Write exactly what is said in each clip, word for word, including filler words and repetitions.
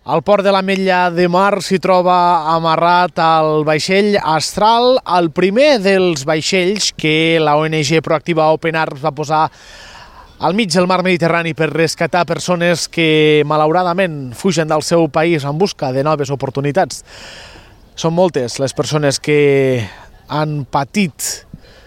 Al port de l'Ametlla de Mar s'hi troba amarrat el vaixell Astral, el primer dels vaixells que la O N G Proactiva Open Arms va posar al mig del mar Mediterrani per rescatar persones que malauradament fugen del seu país en busca de noves oportunitats. Són moltes les persones que han patit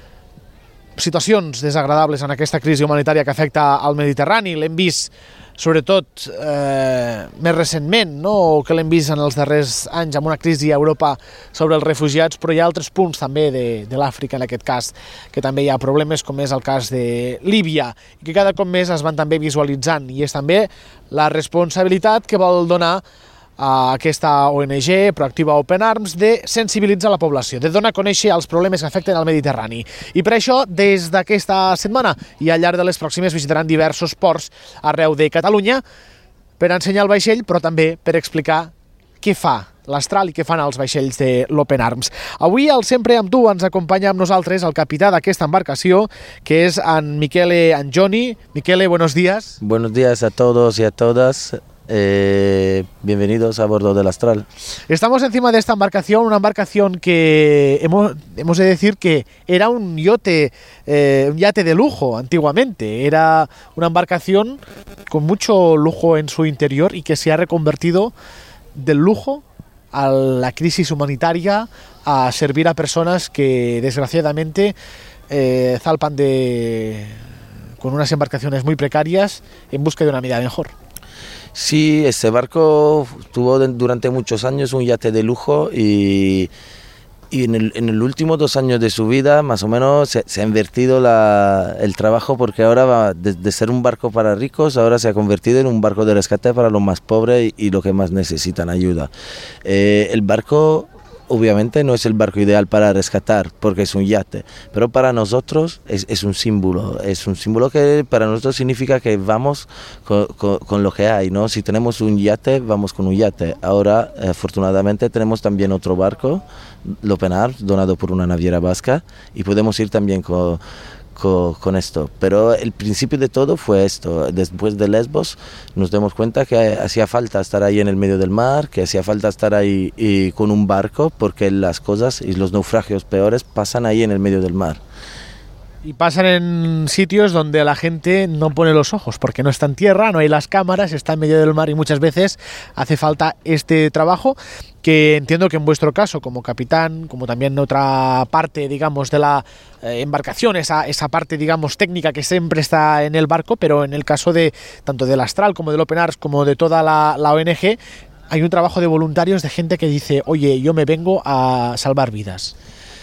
situacions desagradables en aquesta crisi humanitària que afecta al Mediterrani. L'hem vist sobretot eh, més recentment, no? O que l'hem vist en els darrers anys amb una crisi a Europa sobre els refugiats, però hi ha altres punts també de, de l'Àfrica, en aquest cas, que també hi ha problemes, com és el cas de Líbia, i que cada cop més es van també visualitzant, i és també la responsabilitat que vol donar a aquesta O N G Proactiva Open Arms de sensibilitzar la població, de donar a conèixer els problemes que afecten al Mediterrani. I per això, des d'aquesta setmana i al llarg de les pròximes visitaran diversos ports arreu de Catalunya per ensenyar el vaixell, però també per explicar què fa l'Astral i què fan els vaixells de l'Open Arms. Avui, al Sempre amb tu, ens acompanya amb nosaltres el capità d'aquesta embarcació, que és en Michele Angioni. Michele, buenos días. Buenos días a todos y a todas. Eh, bienvenidos a bordo del Astral. Estamos encima de esta embarcación, una embarcación que hemos, hemos de decir que era un yote, eh, un yate de lujo antiguamente. Era una embarcación con mucho lujo en su interior y que se ha reconvertido del lujo a la crisis humanitaria, a servir a personas que desgraciadamente eh, zalpan de, con unas embarcaciones muy precarias en busca de una vida mejor. Sí, este barco tuvo durante muchos años un yate de lujo y, y en, el, en el último dos años de su vida más o menos se, se ha invertido la, el trabajo, porque ahora va de, de ser un barco para ricos, ahora se ha convertido en un barco de rescate para los más pobres y, y los que más necesitan ayuda. Eh, el barco obviamente no es el barco ideal para rescatar porque es un yate, pero para nosotros es, es un símbolo, es un símbolo que para nosotros significa que vamos con, con, con lo que hay, ¿no? Si tenemos un yate, vamos con un yate. Ahora, afortunadamente, tenemos también otro barco, el Open Arms, donado por una naviera vasca, y podemos ir también con... Con, con esto, pero el principio de todo fue esto. Después de Lesbos nos dimos cuenta que hacía falta estar ahí en el medio del mar, que hacía falta estar ahí y con un barco, porque las cosas y los naufragios peores pasan ahí en el medio del mar. Y pasan en sitios donde la gente no pone los ojos, porque no está en tierra, no hay las cámaras, está en medio del mar, y muchas veces hace falta este trabajo que entiendo que en vuestro caso, como capitán, como también en otra parte, digamos, de la eh, embarcación, esa, esa parte, digamos, técnica que siempre está en el barco, pero en el caso de tanto del Astral como del Open Arms, como de toda la, la O N G, hay un trabajo de voluntarios, de gente que dice, oye, yo me vengo a salvar vidas.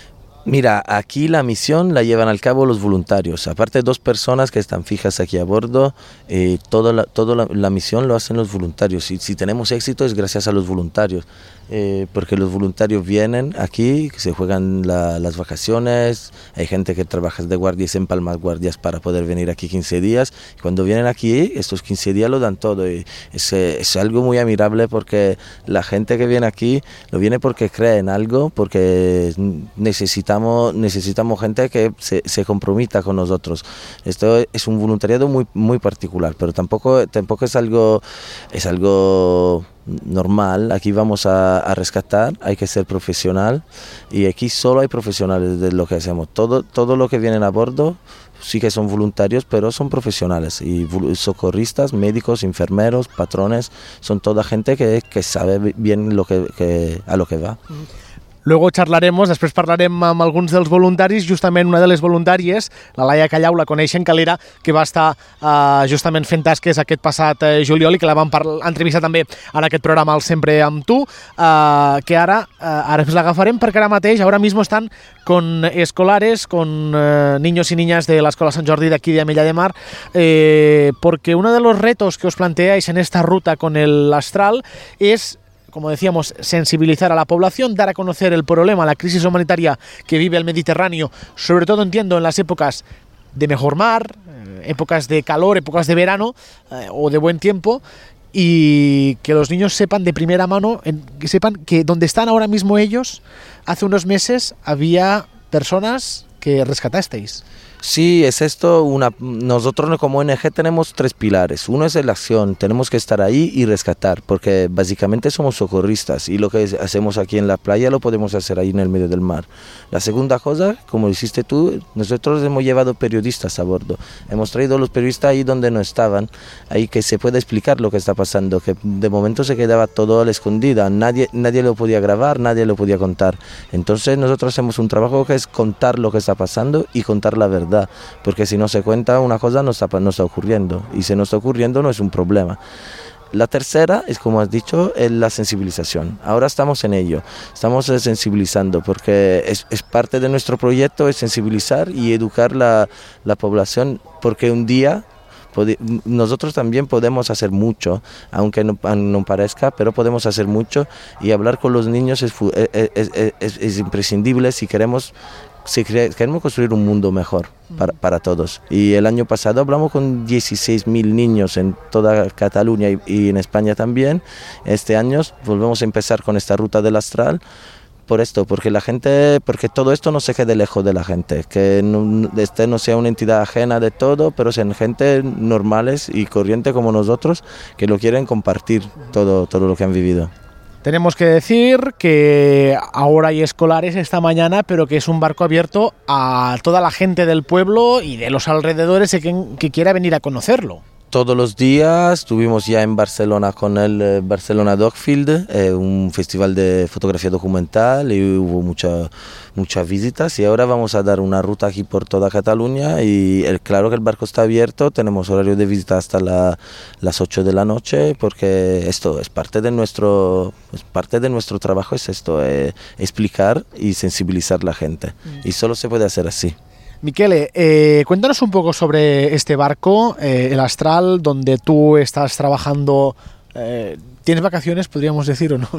Mira, aquí la misión la llevan al cabo los voluntarios, aparte dos personas que están fijas aquí a bordo, eh, toda, la, toda la, la misión lo hacen los voluntarios, y si tenemos éxito es gracias a los voluntarios, eh, porque los voluntarios vienen aquí, se juegan la, las vacaciones, hay gente que trabaja de guardia y se empalma guardias para poder venir aquí quince días, y cuando vienen aquí, estos quince días lo dan todo, y es, es algo muy admirable, porque la gente que viene aquí, lo viene porque cree en algo, porque necesita Necesitamos, necesitamos gente que se, se comprometa con nosotros. Esto es un voluntariado muy, muy particular, pero tampoco, tampoco es algo, es algo normal. Aquí vamos a, a rescatar, hay que ser profesional, y aquí solo hay profesionales de lo que hacemos. Todo, todo lo que vienen a bordo sí que son voluntarios, pero son profesionales, y socorristas, médicos, enfermeros, patrones, son toda gente que, que sabe bien lo que, que, a lo que va. Luego xerraremos, després parlarem amb alguns dels voluntaris, justament una de les voluntàries, la Laia Callau, la coneixen, Calera, que va estar eh, justament fent tasques aquest passat eh, juliol, i que la vam entrevistar també en aquest programa al Sempre amb tu, eh, que ara, eh, ara ens l'agafarem perquè ara mateix, ahora mismo están con escolares, con eh, niños y niñas de la Escola Sant Jordi de aquí de Ametlla de Mar, eh, porque uno de los retos que os planteáis en esta ruta con el Astral es, como decíamos, sensibilizar a la población, dar a conocer el problema, la crisis humanitaria que vive el Mediterráneo, sobre todo, entiendo, en las épocas de mejor mar, épocas de calor, épocas de verano eh, o de buen tiempo, y que los niños sepan de primera mano, que sepan que donde están ahora mismo ellos, hace unos meses había personas que rescatasteis. Sí, es esto. Una, nosotros como O N G tenemos tres pilares. Uno es la acción, tenemos que estar ahí y rescatar, porque básicamente somos socorristas y lo que hacemos aquí en la playa lo podemos hacer ahí en el medio del mar. La segunda cosa, como hiciste tú, nosotros hemos llevado periodistas a bordo. Hemos traído a los periodistas ahí donde no estaban, ahí que se pueda explicar lo que está pasando, que de momento se quedaba todo a la escondida, nadie, nadie lo podía grabar, nadie lo podía contar. Entonces nosotros hacemos un trabajo que es contar lo que está pasando y contar la verdad. Porque si no se cuenta una cosa no está, no está ocurriendo, y si no está ocurriendo no es un problema. La tercera es, como has dicho, es la sensibilización. Ahora estamos en ello, estamos sensibilizando, porque es, es parte de nuestro proyecto, es sensibilizar y educar la, la población, porque un día nosotros también podemos hacer mucho, aunque no, no parezca, pero podemos hacer mucho, y hablar con los niños es, es, es, es, es imprescindible si queremos Si queremos construir un mundo mejor para, para todos. Y el año pasado hablamos con dieciséis mil niños en toda Cataluña y, y en España también. Este año volvemos a empezar con esta ruta del Astral, por esto, porque la gente, porque todo esto no se quede lejos de la gente, que no, este no sea una entidad ajena de todo, pero sean gente normales y corriente como nosotros, que lo quieren compartir todo, todo lo que han vivido. Tenemos que decir que ahora hay escolares esta mañana, pero que es un barco abierto a toda la gente del pueblo y de los alrededores que, que quiera venir a conocerlo. Todos los días estuvimos ya en Barcelona con el eh, Barcelona Dogfield, eh, un festival de fotografía documental, y hubo mucha, muchas visitas, y ahora vamos a dar una ruta aquí por toda Cataluña, y el, claro que el barco está abierto, tenemos horario de visita hasta la, las ocho de la noche, porque esto es parte de nuestro, es parte de nuestro trabajo, es esto, eh, explicar y sensibilizar a la gente, mm. y solo se puede hacer así. Miquele, eh, cuéntanos un poco sobre este barco, eh, el Astral, donde tú estás trabajando. Eh, ¿Tienes vacaciones, podríamos decir, o no?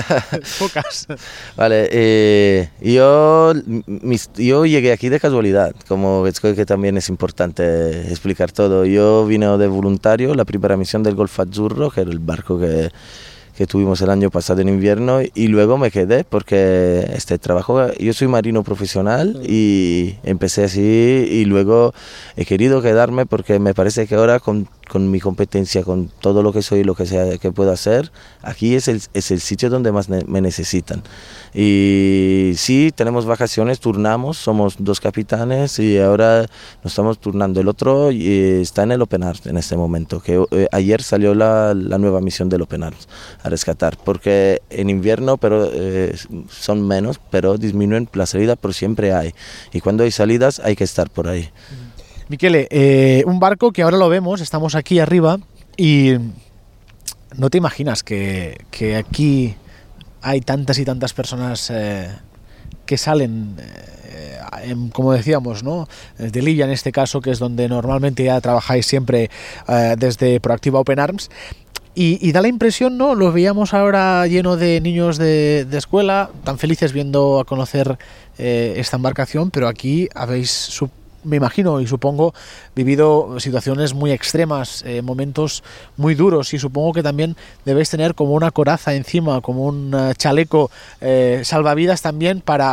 Pocas. Vale, eh, yo, mis, yo llegué aquí de casualidad, como es que también es importante explicar todo. Yo vine de voluntario, la primera misión del Golfo Azzurro, que era el barco que... que tuvimos el año pasado en invierno, y luego me quedé porque este trabajo, yo soy marino profesional y empecé así, y luego he querido quedarme porque me parece que ahora con, con mi competencia, con todo lo que soy y lo que sea que puedo hacer, aquí es el, es el sitio donde más ne- me necesitan. Y sí, tenemos vacaciones, turnamos, somos dos capitanes y ahora nos estamos turnando. El otro y está en el Open Arms en este momento, que eh, ayer salió la, la nueva misión del Open Arms a rescatar, porque en invierno pero eh, son menos, pero disminuyen la salida, pero siempre hay, y cuando hay salidas hay que estar por ahí. Miquele, eh, un barco que ahora lo vemos, estamos aquí arriba, y no te imaginas que, que aquí hay tantas y tantas personas eh, que salen, eh, en, como decíamos, ¿no?, de Libia en este caso, que es donde normalmente ya trabajáis siempre eh, desde Proactiva Open Arms. Y, y da la impresión, ¿no?, lo veíamos ahora lleno de niños de, de escuela, tan felices viendo a conocer eh, esta embarcación, pero aquí habéis, me imagino y supongo, vivido situaciones muy extremas, eh, momentos muy duros, y supongo que también debéis tener como una coraza encima, como un uh, chaleco eh, salvavidas también para,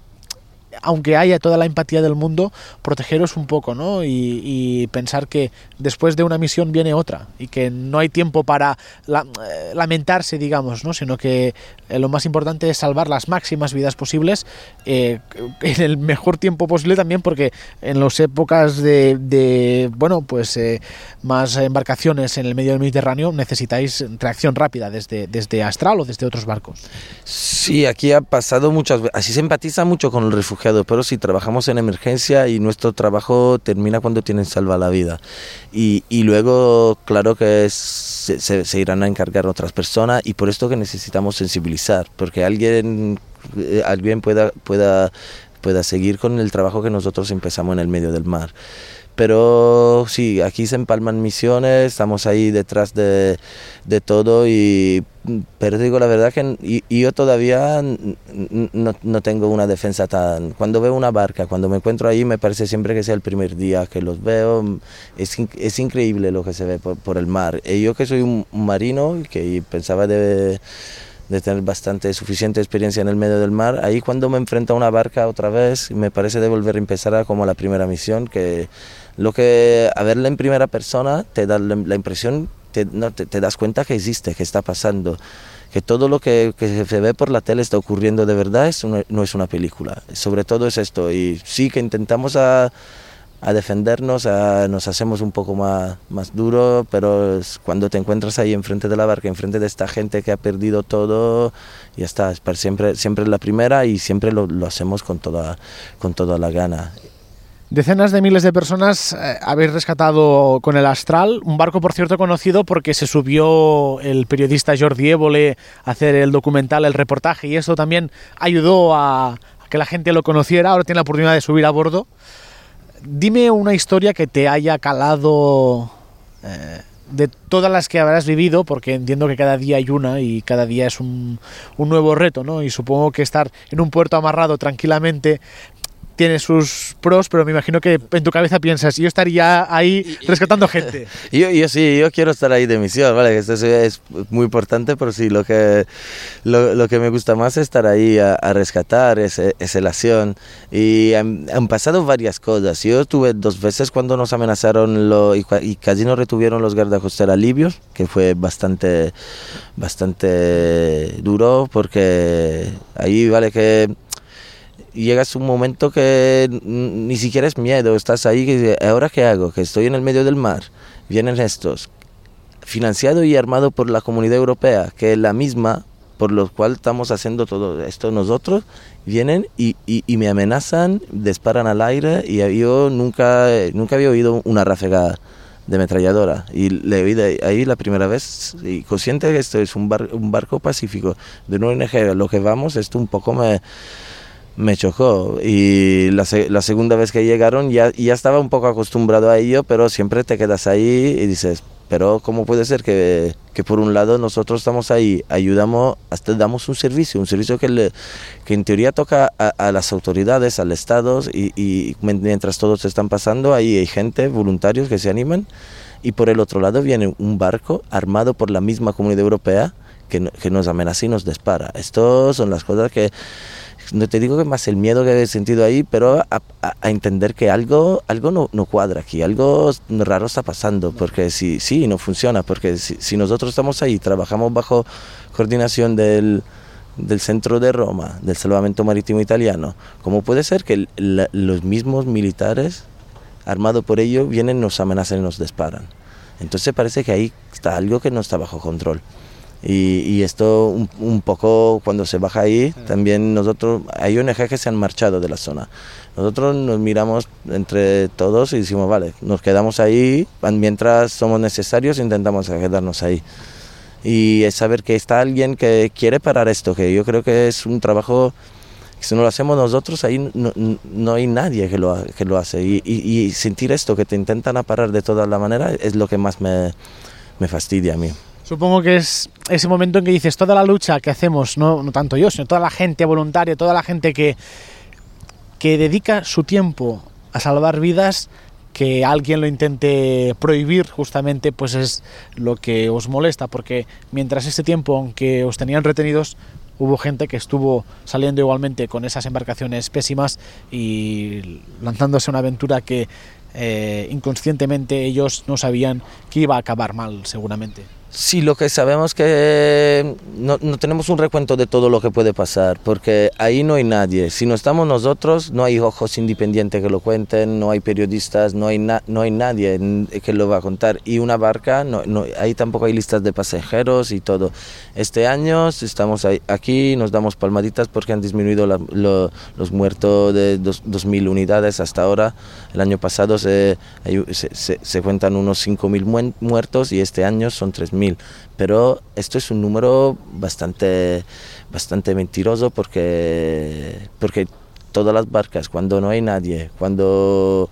aunque haya toda la empatía del mundo, protegeros un poco, ¿no? Y, y pensar que después de una misión viene otra, y que no hay tiempo para la, eh, lamentarse, digamos, ¿no?, sino que eh, lo más importante es salvar las máximas vidas posibles eh, en el mejor tiempo posible también, porque en las épocas de, de bueno, pues eh, más embarcaciones en el medio del Mediterráneo necesitáis reacción rápida desde, desde Astral o desde otros barcos. Sí, aquí ha pasado muchas veces, así se empatiza mucho con el refugio, pero si trabajamos en emergencia, y nuestro trabajo termina cuando tienen salva la vida, y, y luego claro que es, se, se, se irán a encargar otras personas, y por esto que necesitamos sensibilizar, porque alguien, alguien pueda, pueda, pueda seguir con el trabajo que nosotros empezamos en el medio del mar. Pero sí, aquí se empalman misiones, estamos ahí detrás de, de todo, y pero digo la verdad que y, y yo todavía no, no tengo una defensa tan... Cuando veo una barca, cuando me encuentro ahí, me parece siempre que sea el primer día que los veo, es, es increíble lo que se ve por, por el mar. Y yo que soy un marino, que pensaba de... de tener bastante, suficiente experiencia en el medio del mar. Ahí cuando me enfrento a una barca otra vez, me parece de volver a empezar a como la primera misión, que lo que a verla en primera persona te da la, la impresión, te, no, te, te das cuenta que existe, que está pasando, que todo lo que, que se ve por la tele está ocurriendo de verdad, es una, no es una película, sobre todo es esto, y sí que intentamos a, a defendernos, a, nos hacemos un poco más, más duro, pero es cuando te encuentras ahí enfrente de la barca, enfrente de esta gente que ha perdido todo, ya está, es para siempre, siempre la primera y siempre lo, lo hacemos con toda, con toda la gana. Decenas de miles de personas eh, habéis rescatado con el Astral, un barco por cierto conocido porque se subió el periodista Jordi Évole a hacer el documental, el reportaje, y eso también ayudó a, a que la gente lo conociera. Ahora tiene la oportunidad de subir a bordo. Dime una historia que te haya calado eh, de todas las que habrás vivido, porque entiendo que cada día hay una y cada día es un, un nuevo reto, ¿no? Y supongo que estar en un puerto amarrado tranquilamente tiene sus pros, pero me imagino que en tu cabeza piensas, yo estaría ahí rescatando gente. Yo, yo sí, yo quiero estar ahí de misión, ¿vale? Esto es muy importante, pero sí, lo que, lo, lo que me gusta más es estar ahí a, a rescatar, es, es la acción. Y han, han pasado varias cosas. Yo estuve dos veces cuando nos amenazaron lo, y, y casi nos retuvieron los guardacosteras libios, que fue bastante, bastante duro, porque ahí, vale, que llegas a un momento que ni siquiera es miedo, estás ahí, que ¿ahora qué hago? Que estoy en el medio del mar, vienen estos, financiado y armado por la Comunidad Europea, que es la misma por lo cual estamos haciendo todo esto nosotros, vienen y, y, y me amenazan, disparan al aire, y yo nunca, nunca había oído una ráfaga de ametralladora, y le oí ahí la primera vez, y consciente que esto es un, bar, un barco pacífico de una O N G, lo que vamos, esto un poco me... me chocó, y la, la segunda vez que llegaron ya, ya estaba un poco acostumbrado a ello, pero siempre te quedas ahí y dices, pero ¿cómo puede ser que, que por un lado nosotros estamos ahí, ayudamos, hasta damos un servicio, un servicio que, le, que en teoría toca a, a las autoridades, al Estado, y, y mientras todos están pasando, ahí hay gente, voluntarios que se animan, y por el otro lado viene un barco armado por la misma Comunidad Europea que, que nos amenaza y nos dispara? Estas son las cosas que... No te digo que más el miedo que he sentido ahí, pero a, a, a entender que algo, algo no, no cuadra aquí, algo raro está pasando, porque si, sí, no funciona, porque si, si nosotros estamos ahí, trabajamos bajo coordinación del, del Centro de Roma, del Salvamento Marítimo Italiano, ¿cómo puede ser que la, los mismos militares, armados por ello, vienen, nos amenazan y nos disparan? Entonces parece que ahí está algo que no está bajo control. Y, y esto un, un poco cuando se baja ahí, también nosotros, hay O N G que se han marchado de la zona. Nosotros nos miramos entre todos y decimos, vale, nos quedamos ahí, mientras somos necesarios intentamos quedarnos ahí. Y es saber que está alguien que quiere parar esto, que yo creo que es un trabajo que si no lo hacemos nosotros, ahí no, no hay nadie que lo, que lo hace. Y, y, y sentir esto, que te intentan parar de toda la manera, es lo que más me, me fastidia a mí. Supongo que es ese momento en que dices, toda la lucha que hacemos, no, no tanto yo, sino toda la gente voluntaria, toda la gente que, que dedica su tiempo a salvar vidas, que alguien lo intente prohibir justamente, pues es lo que os molesta, porque mientras ese tiempo, aunque os tenían retenidos, hubo gente que estuvo saliendo igualmente con esas embarcaciones pésimas y lanzándose a una aventura que eh, inconscientemente ellos no sabían que iba a acabar mal, seguramente. Sí, lo que sabemos que no, no tenemos un recuento de todo lo que puede pasar, porque ahí no hay nadie. Si no estamos nosotros, no hay ojos independientes que lo cuenten, no hay periodistas, no hay, na, no hay nadie que lo va a contar. Y una barca, no, no, ahí tampoco hay listas de pasajeros y todo. Este año estamos ahí, aquí, nos damos palmaditas porque han disminuido la, lo, los muertos de dos mil unidades hasta ahora. El año pasado se, se, se, se cuentan unos cinco mil muertos y este año son tres mil. Pero esto es un número bastante, bastante mentiroso porque, porque todas las barcas, cuando no hay nadie, cuando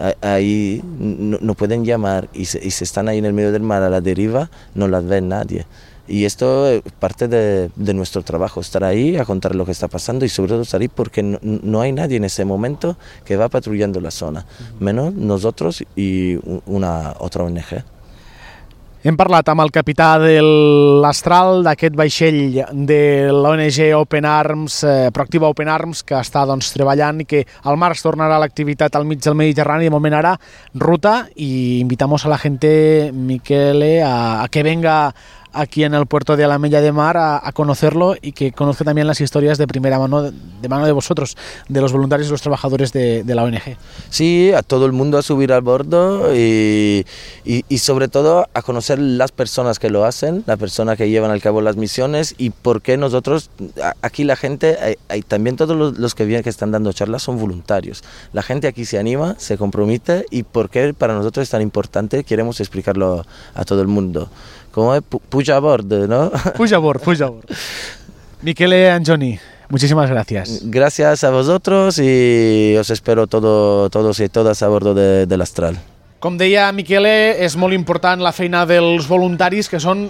ahí no, no pueden llamar y se, y se están ahí en el medio del mar a la deriva, no las ve nadie. Y esto es parte de, de nuestro trabajo, estar ahí a contar lo que está pasando y sobre todo estar ahí porque no, no hay nadie en ese momento que va patrullando la zona, menos nosotros y una otra O N G. Hem parlat amb el capità de l'Astral, d'aquest vaixell de l'O N G Open Arms, eh, Proactiva Open Arms, que està doncs, treballant i que al març tornarà l'activitat al mig del Mediterrani. De moment ara ruta, y invitamos a la gente, Miquele, a, a que venga aquí en el puerto de Alamella de Mar a, a conocerlo y que conozca también las historias de primera mano, de mano de vosotros, de los voluntarios y los trabajadores de, de la O N G. Sí, a todo el mundo a subir al bordo y, y, y sobre todo a conocer las personas que lo hacen, las personas que llevan al cabo las misiones y por qué nosotros, aquí la gente, hay, hay también todos los, los que vienen que están dando charlas son voluntarios. La gente aquí se anima, se compromete y por qué para nosotros es tan importante, queremos explicarlo a todo el mundo. ¿Cómo es? Puja a bordo, ¿no? Puja a bordo, puja a bordo. Miquele Anjoni, muchísimas gracias. Gracias a vosotros y os espero todo, todos y todas a bordo de, del Astral. Com deia Miquele, és molt important la feina dels voluntaris, que són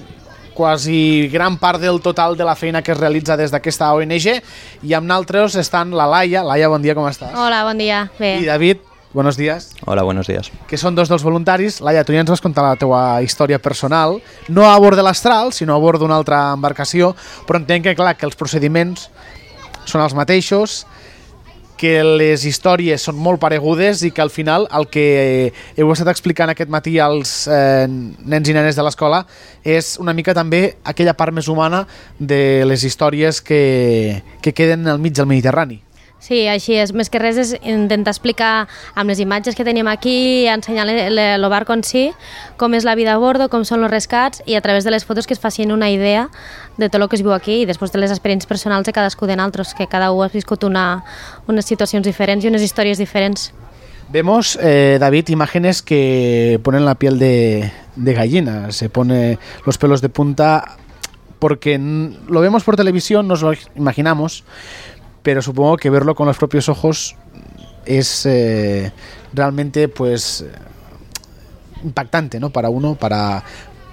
quasi gran part del total de la feina que es realitza des d'aquesta O N G, i amb nosaltres estan la Laia. Laia, bon dia, com estàs? Hola, bon dia. Bé. I David, buenos días. Hola, buenos días. Que són dos dels voluntaris. Laia, tu ja ens vas contar la teua història personal, no a bord de l'Astral, sinó a bord d'una altra embarcació, però entenc que, clar, que els procediments són els mateixos, que les històries són molt paregudes i que al final el que heu estat explicant aquest matí als eh, nens i nenes de l'escola és una mica també aquella part més humana de les històries que, que queden al mig del Mediterrani. Sí, així és. Més que res és intentar explicar amb les imatges que tenim aquí, ensenyar el barco en si, com és la vida a bordo, com són els rescats, i a través de les fotos que es facin una idea de tot el que es viu aquí i després de les experiències personals de cadascú de nosaltres, que cada un ha viscut una, unes situacions diferents i unes històries diferents. Vemos, eh, David, imágenes que ponen la piel de, de gallina, se pone los pelos de punta, porque lo vemos por televisión, nos lo imaginamos, pero supongo que verlo con los propios ojos es eh, realmente pues impactante, ¿no? Para uno, para,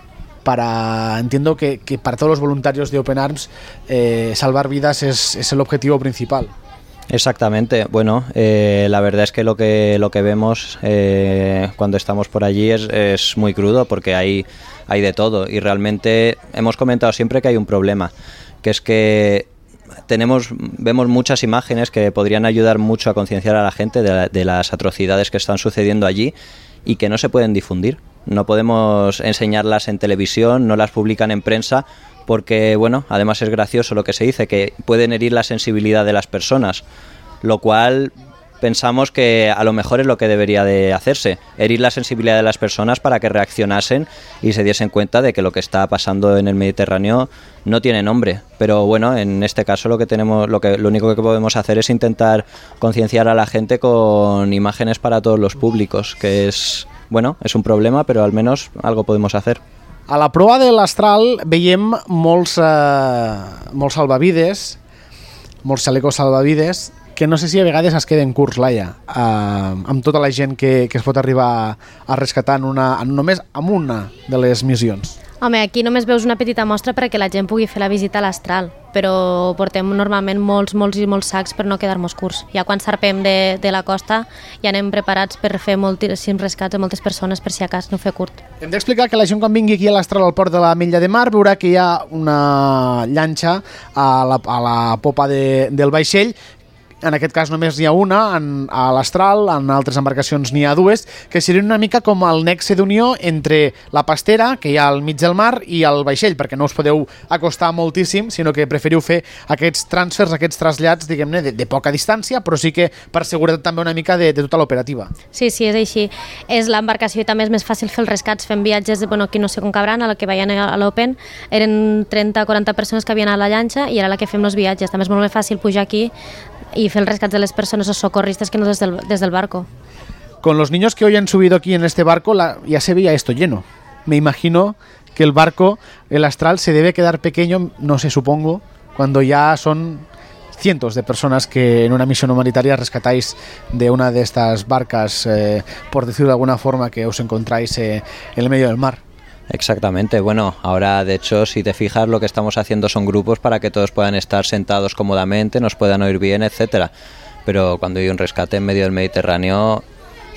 para entiendo que, que para todos los voluntarios de Open Arms eh, salvar vidas es, es el objetivo principal. Exactamente. Bueno, eh, la verdad es que lo que lo que vemos eh, cuando estamos por allí es, es muy crudo, porque hay, hay de todo, y realmente hemos comentado siempre que hay un problema, que es que tenemos vemos muchas imágenes que podrían ayudar mucho a concienciar a la gente de, la, de las atrocidades que están sucediendo allí y que no se pueden difundir. No podemos enseñarlas en televisión, no las publican en prensa, porque, bueno, además es gracioso lo que se dice, que pueden herir la sensibilidad de las personas, lo cual pensamos que a lo mejor es lo que debería de hacerse, herir la sensibilidad de las personas para que reaccionasen y se diesen cuenta de que lo que está pasando en el Mediterráneo no tiene nombre. Pero bueno, en este caso lo que tenemos, lo que lo único que podemos hacer es intentar concienciar a la gente con imágenes para todos los públicos, que es, bueno, es un problema, pero al menos algo podemos hacer. A la proa de l'Astral veiem molts, eh, molts salvavides, molts xalecos salvavides, que no sé si a vegades es queden curts, Laia, eh, amb tota la gent que, que es pot arribar a rescatar en una, en només amb una de les missions. Home, aquí només veus una petita mostra perquè la gent pugui fer la visita a l'Astral, però portem normalment molts, molts i molts sacs per no quedar-nos curts. Ja quan zarpem de, de la costa ja anem preparats per fer moltíssims rescats a moltes persones, per si a cas no fer curt. Hem d'explicar que la gent quan vingui aquí a l'Astral al port de l'Ametlla de Mar veurà que hi ha una llanxa a la, a la popa de, del vaixell. En aquest cas només n'hi ha una, en, a l'Astral, en altres embarcacions n'hi ha dues, que serien una mica com el nexe d'unió entre la pastera, que hi ha al mig del mar, i el vaixell, perquè no us podeu acostar moltíssim, sinó que preferiu fer aquests transfers, aquests trasllats, diguem-ne, de, de poca distància, però sí que per seguretat també una mica de, de tota l'operativa. Sí, sí, és així. És l'embarcació i també és més fàcil fer els rescats, fent viatges, de, bueno, aquí no sé com cabran, a la que vayan a l'Open, eren trenta o quaranta persones que havien a la llanxa i era la que fem els viatges. També és molt més fàcil pujar aquí y hacer el rescate de las personas o socorristas que no desde el, desde el barco. Con los niños que hoy han subido aquí en este barco, la, ya se veía esto lleno. Me imagino que el barco, el Astral, se debe quedar pequeño, no sé, supongo, cuando ya son cientos de personas que en una misión humanitaria rescatáis de una de estas barcas, eh, por decirlo de alguna forma, que os encontráis eh, en el medio del mar. Exactamente, bueno, ahora de hecho si te fijas lo que estamos haciendo son grupos para que todos puedan estar sentados cómodamente, nos puedan oír bien, etcétera. Pero cuando hay un rescate en medio del Mediterráneo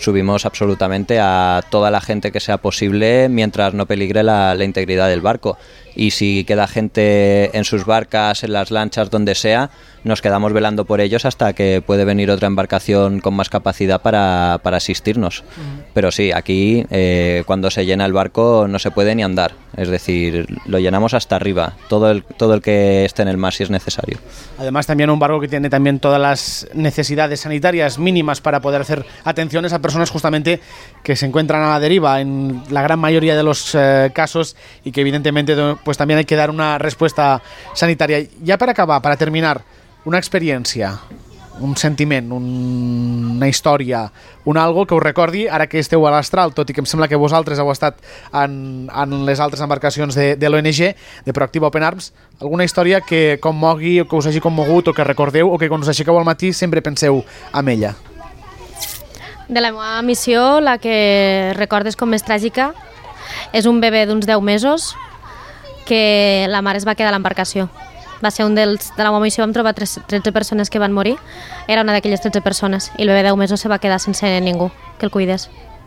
subimos absolutamente a toda la gente que sea posible mientras no peligre la, la integridad del barco. Y si queda gente en sus barcas, en las lanchas, donde sea, nos quedamos velando por ellos hasta que puede venir otra embarcación con más capacidad para, para asistirnos. Uh-huh. Pero sí, aquí eh, cuando se llena el barco no se puede ni andar, es decir, lo llenamos hasta arriba, todo el, todo el que esté en el mar si es necesario. Además, también un barco que tiene también todas las necesidades sanitarias mínimas para poder hacer atenciones a personas justamente que se encuentran a la deriva en la gran mayoría de los eh, casos y que evidentemente pues también hay que dar una respuesta sanitaria. Ya para acabar, para terminar, una experiència, un sentiment, un, una història, un algo que us recordi ara que esteu a l'Astral, tot i que em sembla que vosaltres heu estat en, en les altres embarcacions de, de l'O N G, de Proactiva Open Arms, alguna història que commogui o que us hagi commogut o que recordeu o que quan us aixequeu al matí sempre penseu en ella? De la meva missió, la que recordes com més tràgica és un bebè d'uns deu mesos que la mare es va quedar a l'embarcació. Va ser un dels... De la meva missió vam trobar tretze persones que van morir. Era una d'aquelles tretze persones i el bebè de deu mesos se va quedar sense ningú que el cuidés.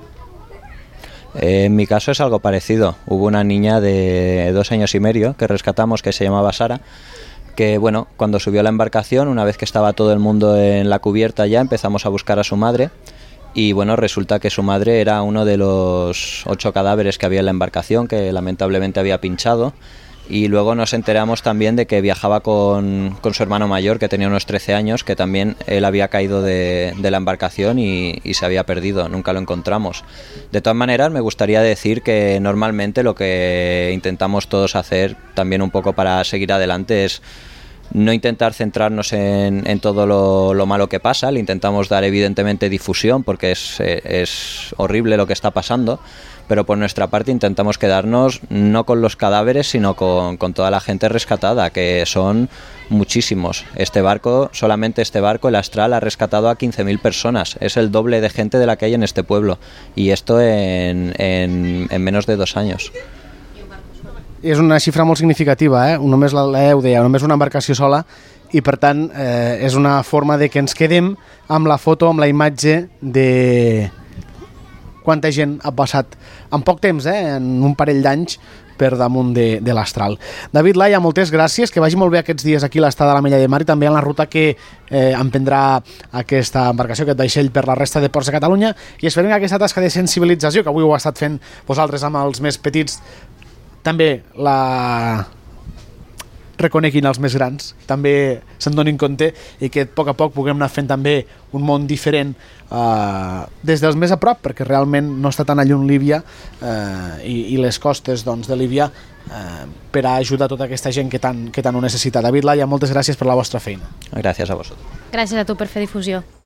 En mi caso es algo parecido. Hubo una niña de dos años y medio que rescatamos que se llamaba Sara, que bueno, cuando subió a la embarcación, una vez que estaba todo el mundo en la cubierta ya, empezamos a buscar a su madre y bueno, resulta que su madre era uno de los ocho cadáveres que había en la embarcación, que lamentablemente había pinchado. Y luego nos enteramos también de que viajaba con, con su hermano mayor, que tenía unos trece años, que también él había caído de, de la embarcación y, y se había perdido, nunca lo encontramos. De todas maneras, me gustaría decir que normalmente lo que intentamos todos hacer, también un poco para seguir adelante, es no intentar centrarnos en, en todo lo, lo malo que pasa. Le intentamos dar evidentemente difusión porque es, es horrible lo que está pasando, pero por nuestra parte intentamos quedarnos no con los cadáveres, sino con, con toda la gente rescatada, que son muchísimos. Este barco, solamente este barco, el Astral, ha rescatado a quince mil personas. Es el doble de gente de la que hay en este pueblo. Y esto en, en, en menos de dos años. És una xifra molt significativa, eh? Només l'E U deia, només una embarcació sola, i per tant eh, és una forma de que ens quedem amb la foto, amb la imatge de quanta gent ha passat en poc temps, eh? En un parell d'anys, per damunt de, de l'Astral. David Laia, moltes gràcies, que vagi molt bé aquests dies aquí a l'estada de l'Ametlla de Mar i també en la ruta que eh, emprendrà aquesta embarcació, aquest vaixell per la resta de ports de Catalunya, i esperem que aquesta tasca de sensibilització, que avui ho ha estat fent vosaltres amb els més petits, també la reconeguin els més grans, també se'n donin compte i que a poc a poc puguem anar fent també un món diferent eh, des dels més a prop, perquè realment no està tan a lluny Líbia eh, i, i les costes doncs, de Líbia eh, per a ajudar tota aquesta gent que tant, que tant ho necessita. David Laia, moltes gràcies per la vostra feina. Gràcies a vosaltres. Gràcies a tu per fer difusió.